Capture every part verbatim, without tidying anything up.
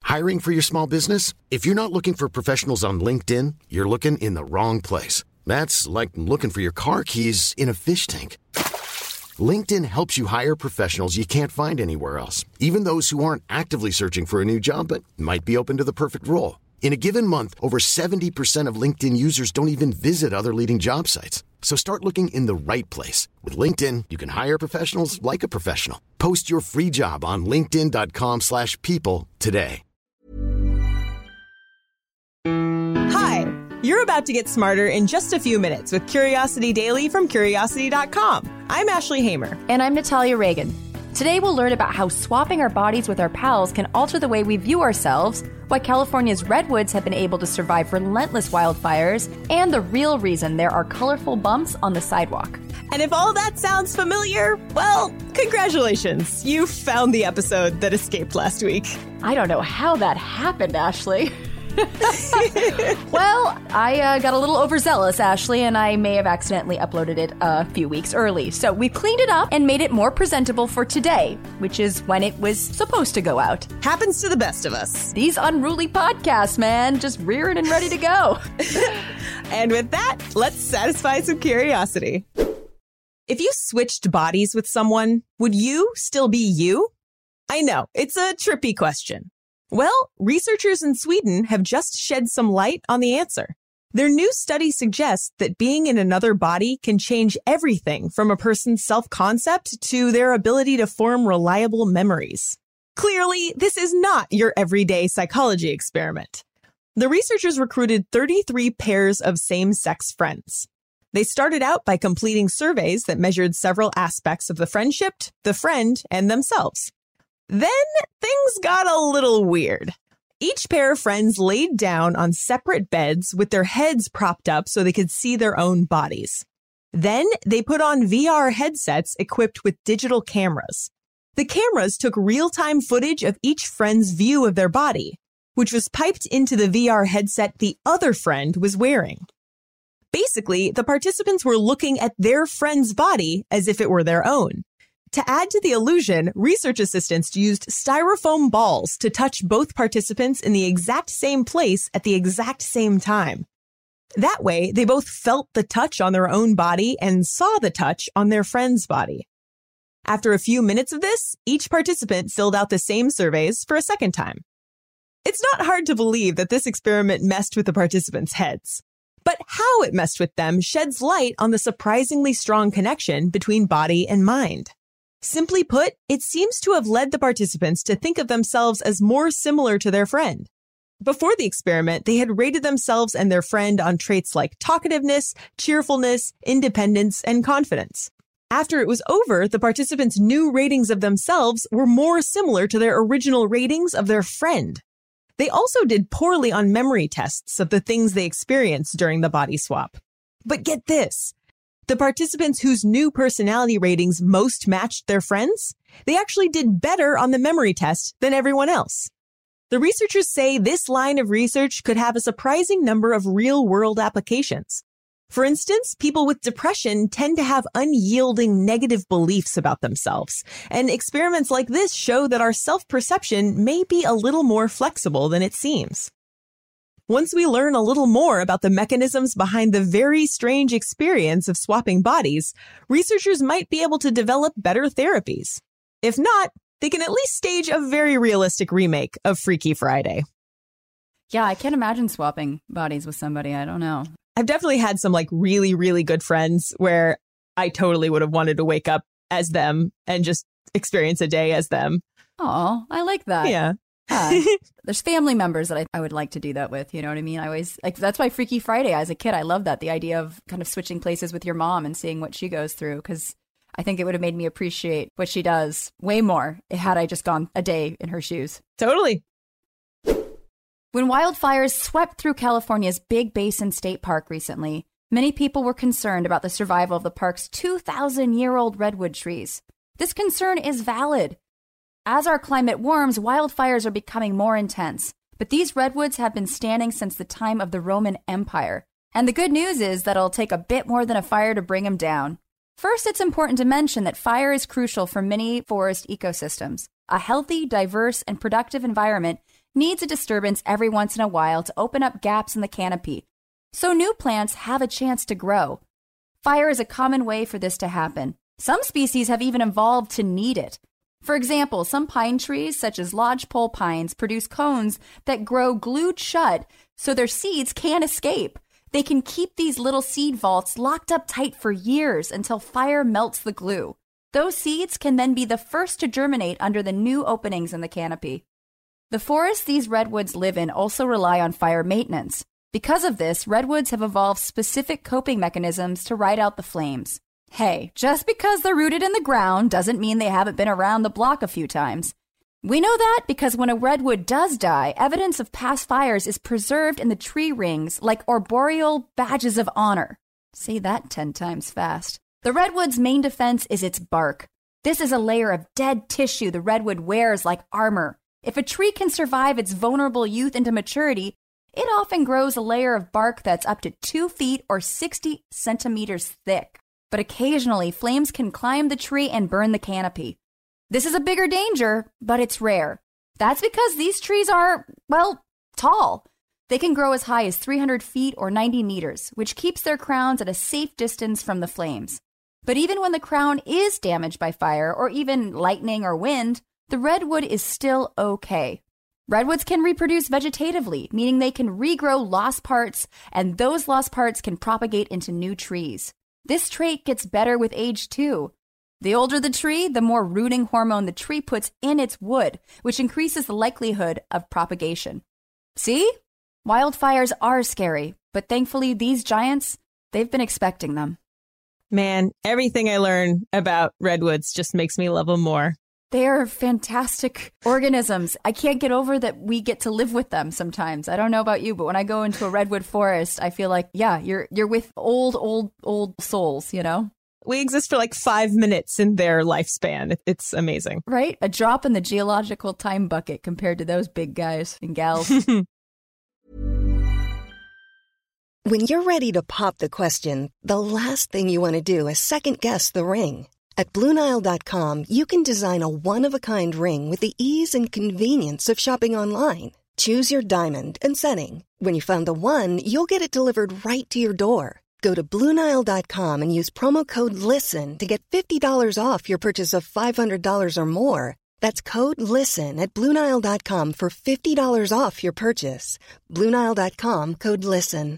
Hiring for your small business? If you're not looking for professionals on LinkedIn, you're looking in the wrong place. That's like looking for your car keys in a fish tank. LinkedIn helps you hire professionals you can't find anywhere else, even those who aren't actively searching for a new job but might be open to the perfect role. In a given month, over seventy percent of LinkedIn users don't even visit other leading job sites. So start looking in the right place. With LinkedIn, you can hire professionals like a professional. Post your free job on linkedin.com slash people today. Hi, you're about to get smarter in just a few minutes with Curiosity Daily from Curiosity dot com. I'm Ashley Hamer. And I'm Natalia Reagan. Today we'll learn about how swapping our bodies with our pals can alter the way we view ourselves, why California's redwoods have been able to survive relentless wildfires, and the real reason there are colorful bumps on the sidewalk. And if all that sounds familiar, well, congratulations. You found the episode that escaped last week. I don't know how that happened, Ashley. Well, I uh, got a little overzealous, Ashley, and I may have accidentally uploaded it a few weeks early. So we cleaned it up and made it more presentable for today, which is when it was supposed to go out. Happens to the best of us. These unruly podcasts, man, just rearing and ready to go. And with that, let's satisfy some curiosity. If you switched bodies with someone, would you still be you? I know, it's a trippy question. Well, researchers in Sweden have just shed some light on the answer. Their new study suggests that being in another body can change everything from a person's self-concept to their ability to form reliable memories. Clearly, this is not your everyday psychology experiment. The researchers recruited thirty-three pairs of same-sex friends. They started out by completing surveys that measured several aspects of the friendship, the friend, and themselves. Then things got a little weird. Each pair of friends laid down on separate beds with their heads propped up so they could see their own bodies. Then they put on V R headsets equipped with digital cameras. The cameras took real-time footage of each friend's view of their body, which was piped into the V R headset the other friend was wearing. Basically, the participants were looking at their friend's body as if it were their own. To add to the illusion, research assistants used styrofoam balls to touch both participants in the exact same place at the exact same time. That way, they both felt the touch on their own body and saw the touch on their friend's body. After a few minutes of this, each participant filled out the same surveys for a second time. It's not hard to believe that this experiment messed with the participants' heads. But how it messed with them sheds light on the surprisingly strong connection between body and mind. Simply put, it seems to have led the participants to think of themselves as more similar to their friend. Before the experiment, they had rated themselves and their friend on traits like talkativeness, cheerfulness, independence, and confidence. After it was over, the participants' new ratings of themselves were more similar to their original ratings of their friend. They also did poorly on memory tests of the things they experienced during the body swap. But get this. The participants whose new personality ratings most matched their friends, they actually did better on the memory test than everyone else. The researchers say this line of research could have a surprising number of real-world applications. For instance, people with depression tend to have unyielding negative beliefs about themselves, and experiments like this show that our self-perception may be a little more flexible than it seems. Once we learn a little more about the mechanisms behind the very strange experience of swapping bodies, researchers might be able to develop better therapies. If not, they can at least stage a very realistic remake of Freaky Friday. Yeah, I can't imagine swapping bodies with somebody. I don't know. I've definitely had some like really, really good friends where I totally would have wanted to wake up as them and just experience a day as them. Oh, I like that. Yeah. Yeah. There's family members that I, I would like to do that with. You know what I mean? I always like that's why Freaky Friday as a kid. I love that. The idea of kind of switching places with your mom and seeing what she goes through, because I think it would have made me appreciate what she does way more had I just gone a day in her shoes. Totally. When wildfires swept through California's Big Basin State Park recently, many people were concerned about the survival of the park's two thousand year old redwood trees. This concern is valid. As our climate warms, wildfires are becoming more intense, but these redwoods have been standing since the time of the Roman Empire. And the good news is that it'll take a bit more than a fire to bring them down. First, it's important to mention that fire is crucial for many forest ecosystems. A healthy, diverse, and productive environment needs a disturbance every once in a while to open up gaps in the canopy, so new plants have a chance to grow. Fire is a common way for this to happen. Some species have even evolved to need it. For example, some pine trees, such as lodgepole pines, produce cones that grow glued shut so their seeds can't escape. They can keep these little seed vaults locked up tight for years until fire melts the glue. Those seeds can then be the first to germinate under the new openings in the canopy. The forests these redwoods live in also rely on fire maintenance. Because of this, redwoods have evolved specific coping mechanisms to ride out the flames. Hey, just because they're rooted in the ground doesn't mean they haven't been around the block a few times. We know that because when a redwood does die, evidence of past fires is preserved in the tree rings like arboreal badges of honor. Say that ten times fast. The redwood's main defense is its bark. This is a layer of dead tissue the redwood wears like armor. If a tree can survive its vulnerable youth into maturity, it often grows a layer of bark that's up to two feet or sixty centimeters thick. But occasionally, flames can climb the tree and burn the canopy. This is a bigger danger, but it's rare. That's because these trees are, well, tall. They can grow as high as three hundred feet or ninety meters, which keeps their crowns at a safe distance from the flames. But even when the crown is damaged by fire or even lightning or wind, the redwood is still okay. Redwoods can reproduce vegetatively, meaning they can regrow lost parts, and those lost parts can propagate into new trees. This trait gets better with age, too. The older the tree, the more rooting hormone the tree puts in its wood, which increases the likelihood of propagation. See? Wildfires are scary, but thankfully these giants, they've been expecting them. Man, everything I learn about redwoods just makes me love them more. They are fantastic organisms. I can't get over that we get to live with them sometimes. I don't know about you, but when I go into a redwood forest, I feel like, yeah, you're you're with old, old, old souls, you know? We exist for like five minutes in their lifespan. It's amazing. Right? A drop in the geological time bucket compared to those big guys and gals. When you're ready to pop the question, the last thing you want to do is second-guess the ring. At Blue Nile dot com, you can design a one-of-a-kind ring with the ease and convenience of shopping online. Choose your diamond and setting. When you find the one, you'll get it delivered right to your door. Go to Blue Nile dot com and use promo code LISTEN to get fifty dollars off your purchase of five hundred dollars or more. That's code LISTEN at Blue Nile dot com for fifty dollars off your purchase. Blue Nile dot com, code LISTEN.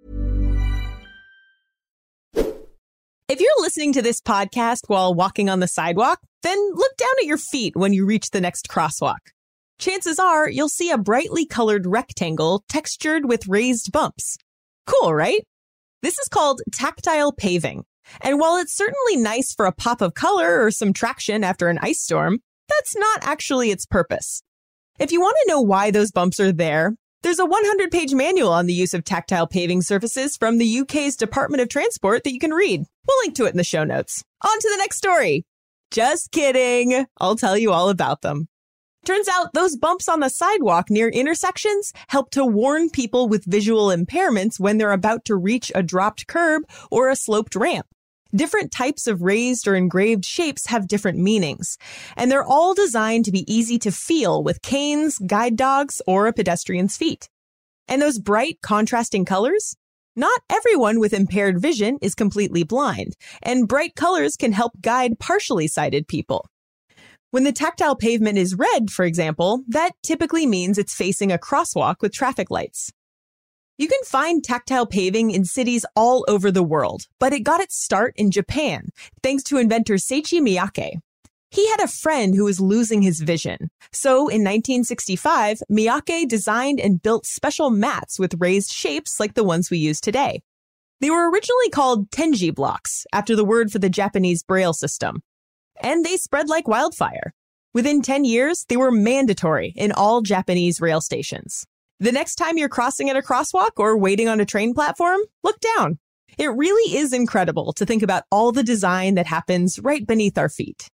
If you're listening to this podcast while walking on the sidewalk, then look down at your feet when you reach the next crosswalk. Chances are you'll see a brightly colored rectangle textured with raised bumps. Cool, right? This is called tactile paving. And while it's certainly nice for a pop of color or some traction after an ice storm, that's not actually its purpose. If you want to know why those bumps are there, there's a one hundred page manual on the use of tactile paving surfaces from the U K's Department of Transport that you can read. We'll link to it in the show notes. On to the next story. Just kidding. I'll tell you all about them. Turns out those bumps on the sidewalk near intersections help to warn people with visual impairments when they're about to reach a dropped curb or a sloped ramp. Different types of raised or engraved shapes have different meanings, and they're all designed to be easy to feel with canes, guide dogs, or a pedestrian's feet. And those bright, contrasting colors? Not everyone with impaired vision is completely blind, and bright colors can help guide partially sighted people. When the tactile pavement is red, for example, that typically means it's facing a crosswalk with traffic lights. You can find tactile paving in cities all over the world, but it got its start in Japan, thanks to inventor Seiichi Miyake. He had a friend who was losing his vision. So in nineteen sixty-five, Miyake designed and built special mats with raised shapes like the ones we use today. They were originally called tenji blocks, after the word for the Japanese braille system. And they spread like wildfire. Within ten years, they were mandatory in all Japanese rail stations. The next time you're crossing at a crosswalk or waiting on a train platform, look down. It really is incredible to think about all the design that happens right beneath our feet.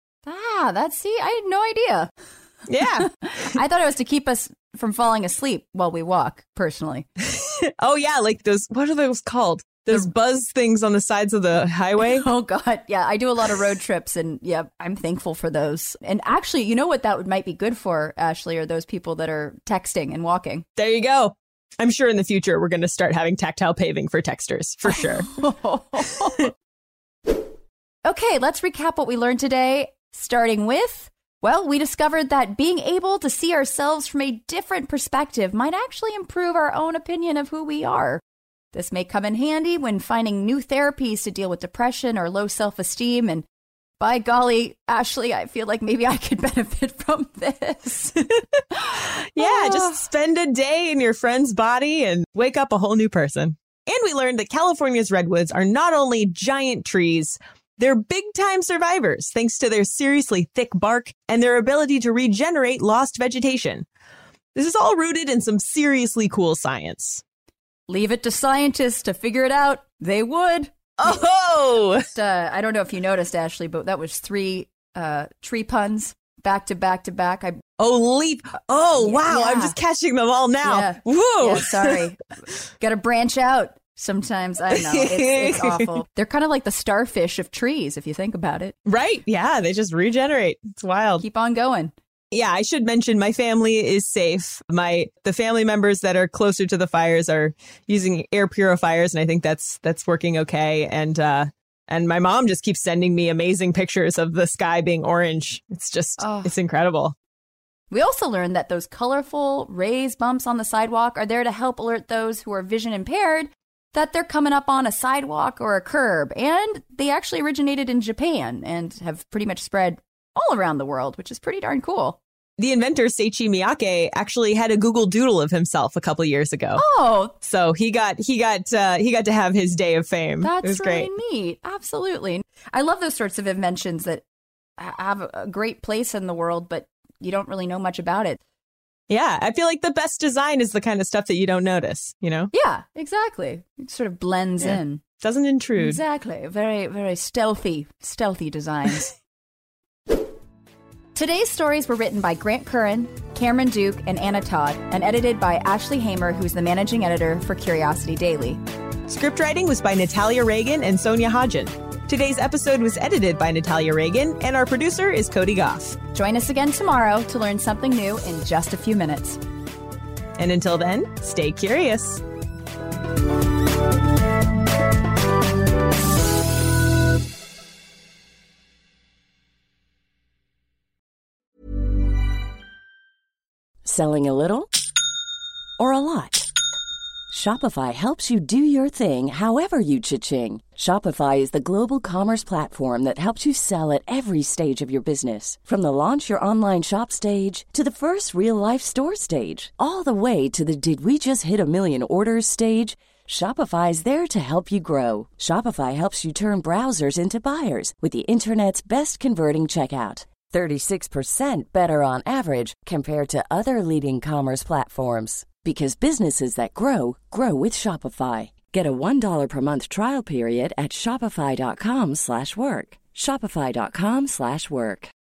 Ah, that's, see, I had no idea. Yeah. I thought it was to keep us from falling asleep while we walk, personally. Oh, yeah, like those, what are those called? Those buzz things on the sides of the highway. Oh, God. Yeah, I do a lot of road trips, and yeah, I'm thankful for those. And actually, you know what that would might be good for, Ashley, are those people that are texting and walking. There you go. I'm sure in the future we're going to start having tactile paving for texters, for sure. Okay, let's recap what we learned today, starting with, well, we discovered that being able to see ourselves from a different perspective might actually improve our own opinion of who we are. This may come in handy when finding new therapies to deal with depression or low self-esteem. And by golly, Ashley, I feel like maybe I could benefit from this. Yeah, oh. Just spend a day in your friend's body and wake up a whole new person. And we learned that California's redwoods are not only giant trees, they're big-time survivors thanks to their seriously thick bark and their ability to regenerate lost vegetation. This is all rooted in some seriously cool science. Leave it to scientists to figure it out. They would. Oh! uh, I don't know if you noticed, Ashley, but that was three uh, tree puns back to back to back. I Oh, leap. Oh, yeah, wow. yeah. I'm just catching them all now. Yeah. Woo! Yeah, sorry. Got to branch out sometimes. I know. It's, it's awful. They're kind of like the starfish of trees, if you think about it. Right. Yeah. They just regenerate. It's wild. Keep on going. Yeah, I should mention my family is safe. My the family members that are closer to the fires are using air purifiers, and I think that's that's working okay. And uh, and my mom just keeps sending me amazing pictures of the sky being orange. It's just oh. It's incredible. We also learned that those colorful raised bumps on the sidewalk are there to help alert those who are vision impaired that they're coming up on a sidewalk or a curb. And they actually originated in Japan and have pretty much spread all around the world, which is pretty darn cool. The inventor Seiichi Miyake actually had a Google Doodle of himself a couple years ago. Oh, so he got he got uh, he got to have his day of fame. That's it was really great. neat. Absolutely. I love those sorts of inventions that have a great place in the world, but you don't really know much about it. Yeah, I feel like the best design is the kind of stuff that you don't notice, you know? Yeah, exactly. It sort of blends yeah. in. Doesn't intrude. Exactly. Very, very stealthy, stealthy designs. Today's stories were written by Grant Curran, Cameron Duke, and Anna Todd, and edited by Ashley Hamer, who's the managing editor for Curiosity Daily. Script writing was by Natalia Reagan and Sonia Hodgen. Today's episode was edited by Natalia Reagan, and our producer is Cody Goff. Join us again tomorrow to learn something new in just a few minutes. And until then, stay curious. Selling a little or a lot? Shopify helps you do your thing however you cha-ching. Shopify is the global commerce platform that helps you sell at every stage of your business. From the launch your online shop stage to the first real-life store stage, all the way to the did we just hit a million orders stage. Shopify's there to help you grow. Shopify helps you turn browsers into buyers with the internet's best converting checkout. thirty-six percent better on average compared to other leading commerce platforms. Because businesses that grow, grow with Shopify. Get a one dollar per month trial period at shopify.com slash work. Shopify.com slash work.